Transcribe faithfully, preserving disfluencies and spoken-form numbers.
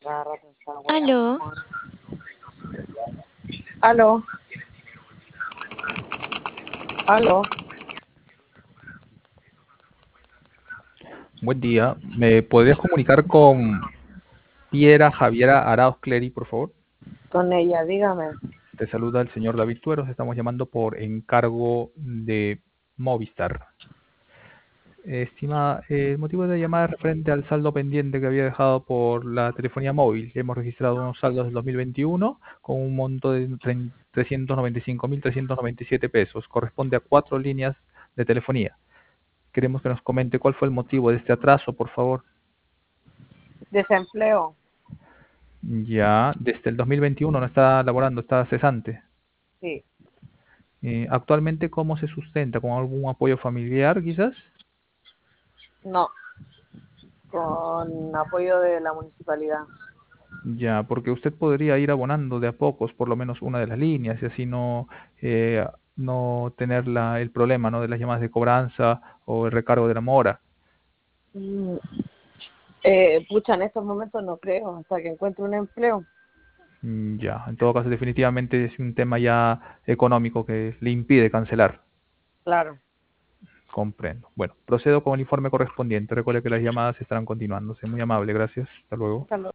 Cada rato esa wea, Aló, amor. Aló, aló. Buen día. ¿Me podrías comunicar con Piera Javiera Arauz Clery, por favor? Con ella, dígame. Te saluda el señor David Tueros. Estamos llamando por encargo de Movistar. Eh, Estimada, eh, el motivo de la llamada es referente al saldo pendiente que había dejado por la telefonía móvil. Hemos registrado unos saldos del dos mil veintiuno con un monto de trescientos noventa y cinco mil trescientos noventa y siete pesos. Corresponde a cuatro líneas de telefonía. Queremos que nos comente cuál fue el motivo de este atraso, por favor. Desempleo. Ya, desde el dos mil veintiuno no está laborando, está cesante. Sí. Eh, actualmente, ¿cómo se sustenta? ¿Con algún apoyo familiar, quizás? No. Con apoyo de la municipalidad. Ya, porque usted podría ir abonando de a pocos, por lo menos una de las líneas, y así no, eh, no tener la, el problema, ¿no?, de las llamadas de cobranza o el recargo de la mora. Mm, eh, pucha, en estos momentos no creo, hasta que encuentre un empleo. Mm, Ya, en todo caso, definitivamente es un tema ya económico que le impide cancelar. Claro. Comprendo. Bueno, procedo con el informe correspondiente. Recuerde que las llamadas estarán continuándose. Muy amable, gracias. Hasta luego. Hasta luego.